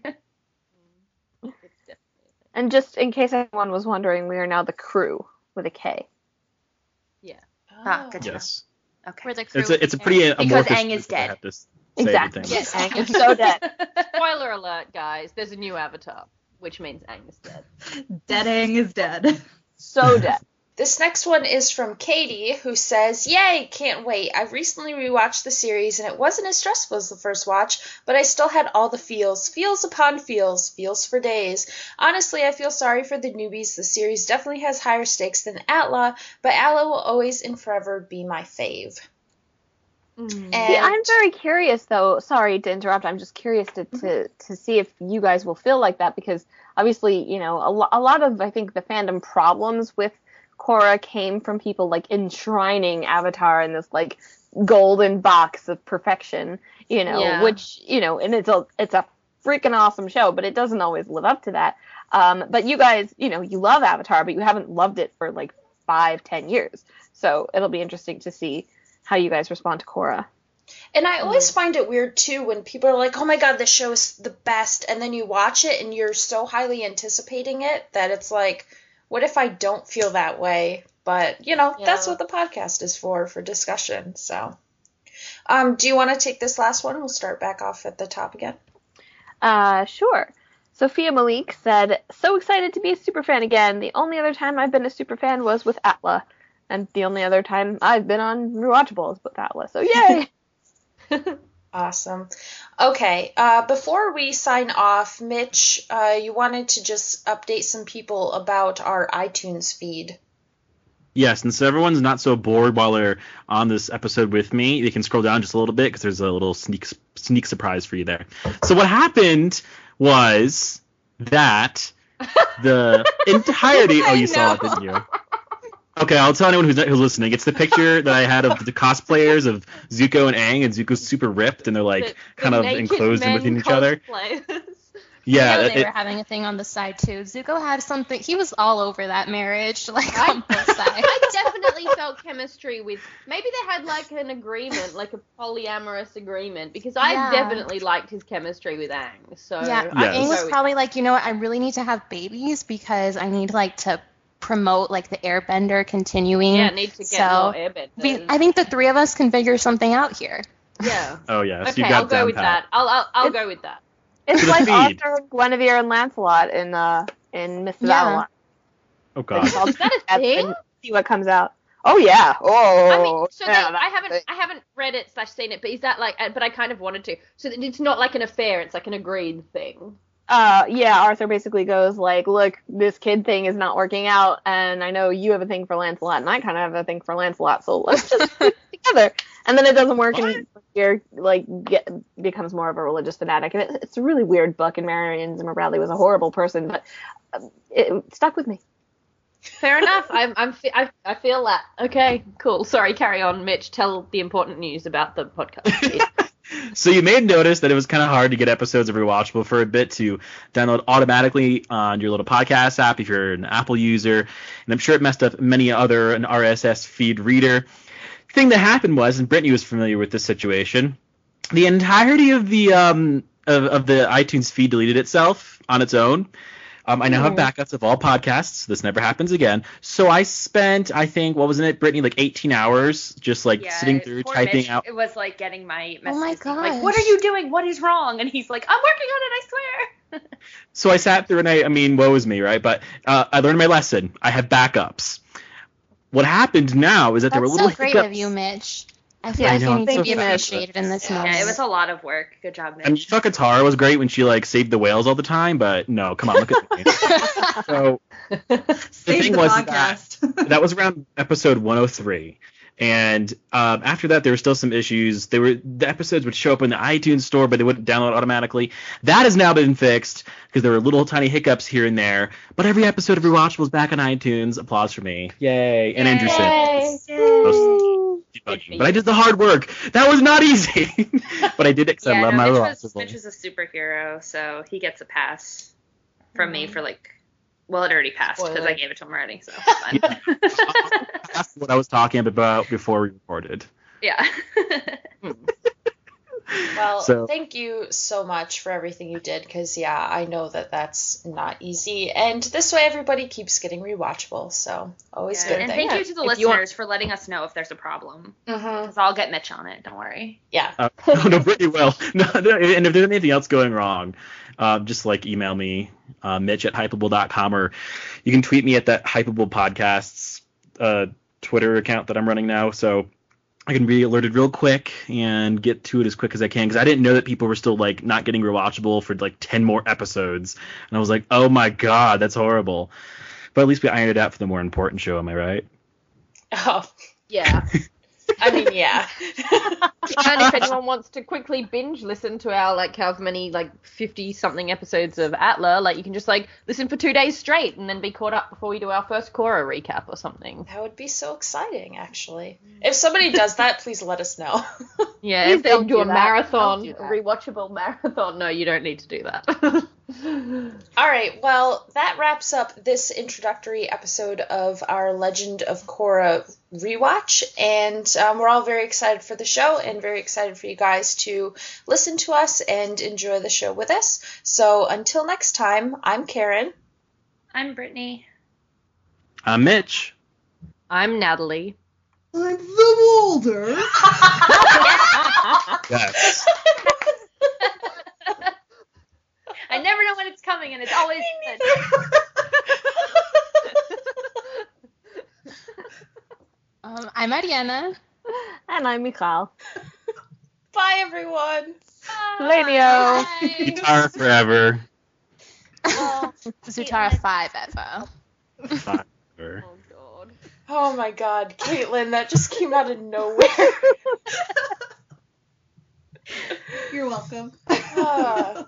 And just in case anyone was wondering, we are now the crew with a K. Ah, good to know. Yes. Okay. We're the crew It's a it's a pretty Because amorphous Aang is group, I dead. have to s- say Exactly. everything. Yes. Aang is so dead. Spoiler alert, guys. There's a new avatar, which means Aang is dead. Dead Aang is dead. So dead. This next one is from Katie, who says, "Yay, can't wait. I recently rewatched the series, and it wasn't as stressful as the first watch, but I still had all the feels. Feels upon feels. Feels for days. Honestly, I feel sorry for the newbies. The series definitely has higher stakes than Atla, but Atla will always and forever be my fave." And See, I'm very curious, though. Sorry to interrupt. I'm just curious to, to, to see if you guys will feel like that, because obviously, you know, a, lo- a lot of, I think, the fandom problems with Korra came from people, like, enshrining Avatar in this, like, golden box of perfection, you know, Yeah. which, you know, and it's a, it's a freaking awesome show, but it doesn't always live up to that. Um, but you guys, you know, you love Avatar, but you haven't loved it for, like, five, ten years. So it'll be interesting to see how you guys respond to Korra. And I always find it weird, too, when people are like, oh my god, this show is the best, and then you watch it and you're so highly anticipating it that it's like, what if I don't feel that way? But, you know, Yeah. that's what the podcast is for, for discussion. So, um, do you want to take this last one? We'll start back off at the top again. Uh, sure. Sophia Malik said, "So excited to be a superfan again. The only other time I've been a superfan was with Atla. And the only other time I've been on Rewatchables with Atla. So yay!" Awesome. Okay, uh, before we sign off, Mitch, uh, you wanted to just update some people about our iTunes feed. Yes, and so everyone's not so bored while they're on this episode with me, they can scroll down just a little bit because there's a little sneak sneak surprise for you there. So what happened was that the entirety. Oh, you saw it, didn't you? Okay, I'll tell anyone who's, who's listening. It's the picture that I had of the cosplayers of Zuko and Aang, and Zuko's super ripped, and they're like The- kind the of naked enclosed in men within each other. cosplayers. Yeah, I know it- they it- were having a thing on the side too. Zuko had something. He was all over that marriage, like I- on both sides. I definitely felt chemistry with. Maybe they had like an agreement, like a polyamorous agreement, because I Yeah. definitely liked his chemistry with Aang. So Yeah, I Yes. can Aang go was with- probably like, you know what? I really need to have babies because I need like to promote like the Airbender continuing. yeah, need to get So, more airbenders. We, I think the three of us can figure something out here. yeah. oh yeah, so Okay, you got I'll go down with pat. that. I'll I'll, I'll It's- go with that. It's To the like feed. Arthur, Guinevere, and Lancelot in uh in Missus Yeah. Avalon. Oh It's god. called Is that a Cats thing? and see what comes out. Oh yeah. Oh. I mean, so yeah, they, I haven't, thing. I haven't read it slash seen it, but is that like? But I kind of wanted to. So that it's not like an affair; it's like an agreed thing. Uh, yeah, Arthur basically goes like, look, this kid thing is not working out, and I know you have a thing for Lancelot, and I kind of have a thing for Lancelot, so let's just put it together. And then it doesn't work, What? and you're like get, becomes more of a religious fanatic, and it, it's a really weird book. And Marion Zimmer Bradley was a horrible person, but um, it, it stuck with me. Fair enough. I'm, I'm, I, I feel that. Okay, cool. Sorry, carry on, Mitch. Tell the important news about the podcast. So you may have noticed that it was kind of hard to get episodes of Rewatchable for a bit to download automatically on your little podcast app if you're an Apple user, and I'm sure it messed up many other an R S S feed reader. The thing that happened was, and Brittany was familiar with this situation, the entirety of the um of, of the iTunes feed deleted itself on its own. Um, I now have backups of all podcasts. This never happens again. So I spent, I think, what wasn't it, Brittany, like eighteen hours just like Yeah, sitting through poor typing Mitch, out. It was like getting my messages. Oh my being like, gosh. what are you doing? What is wrong? And he's like, I'm working on it, I swear. So I sat through and I, I mean, woe is me, right? But uh, I learned my lesson. I have backups. What happened now is that there were That's little so great hiccups. of you, Mitch. I feel Yeah, like I know, you need I'm to be so proud of appreciated in this Yeah, moment. Yeah, it was a lot of work. Good job, Mitch. I mean, you thought Katara was great when she like saved the whales all the time, but no, come on, look at me. So the Save thing the was podcast. that, that was around episode one oh three. And um, after that, there were still some issues. They were the episodes would show up in the iTunes store, but they wouldn't download automatically. That has now been fixed because there were little tiny hiccups here and there. But every episode of Rewatchable is back on iTunes. Applause for me. Yay. And Andrew Sims. Debugging. But I did the hard work. That was not easy. But I did it because yeah, I love no, my Mitch was, Rewatchable. Mitch was a superhero, so he gets a pass from me for like, well, it already passed because I Spoiler. gave it to him already, so it's fine. That's what I was talking about before we recorded. Yeah. Well, So- thank you so much for everything you did, because, yeah, I know that that's not easy. And this way everybody keeps getting rewatchable, so always Yeah, good and thing. thank you to the If you listeners want- for letting us know if there's a problem. Mm-hmm. Because I'll get Mitch on it, don't worry. Yeah. Uh, oh, no, pretty well. No, no, and if there's anything else going wrong, uh, just like email me, uh, Mitch at hypeable dot com, or you can tweet me at that Hypeable Podcasts uh, Twitter account that I'm running now. So I can be alerted real quick and get to it as quick as I can, because I didn't know that people were still like not getting rewatchable for like ten more episodes, and I was like, oh my god, that's horrible. But at least we ironed it out for the more important show. Am I right? Oh, Yeah. I mean, yeah. And if anyone wants to quickly binge listen to our like however many like fifty something episodes of Atla, like you can just like listen for two days straight and then be caught up before we do our first Korra recap or something. That would be so exciting, actually. If somebody does that, please let us know. Yeah, Please if they don't do do a that. marathon, Don't do a that. rewatchable marathon. No, you don't need to do that. All right, well, that wraps up this introductory episode of our Legend of Korra rewatch, and um, we're all very excited for the show and very excited for you guys to listen to us and enjoy the show with us. So until next time, I'm Karen. I'm Brittany. I'm Mitch. I'm Natalie. I'm the Boulder. Yes. I never know when it's coming, and it's always good. Um, I'm Ariana. And I'm Michal. Bye, everyone. Lenio. Guitar forever. Zutara five ever. Forever. Oh god. Oh my god, Caitlin, that just came out of nowhere. You're welcome. Ah.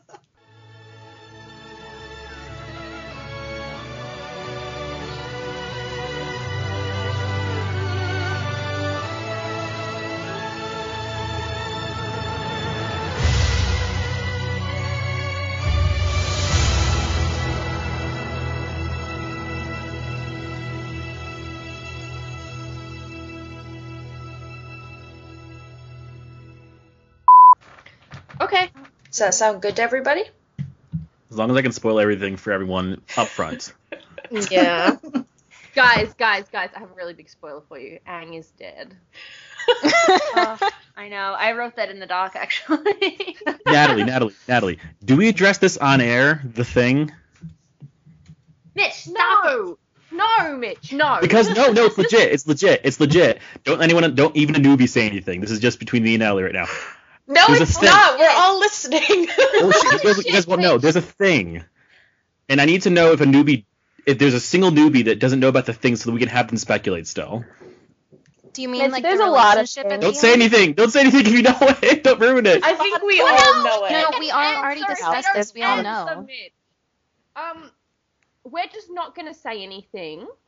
Okay. Does that sound good to everybody? As long as I can spoil everything for everyone up front. Yeah. Guys, guys, guys, I have a really big spoiler for you. Aang is dead. Oh, I know. I wrote that in the doc, actually. Natalie, Natalie, Natalie, do we address this on air, the thing? Mitch, stop it. No! No, Mitch, no. Because no, no, it's legit. It's legit. It's legit. Don't anyone, don't even a newbie say anything. This is just between me and Ellie right now. No, There's a it's thing. not. We're all listening. Oh, shit, you guys, you guys won't know. There's a thing, and I need to know if a newbie, if there's a single newbie that doesn't know about the thing, so that we can have them speculate still. Do you mean There's- like there's the a lot of relationship at things. the Don't say end? anything. Don't say anything if you know it. Don't ruin it. I think we Well, all know it. No, we all already Sorry, discussed don't this. We all answer, know. Mitch. Um, we're just not going to say anything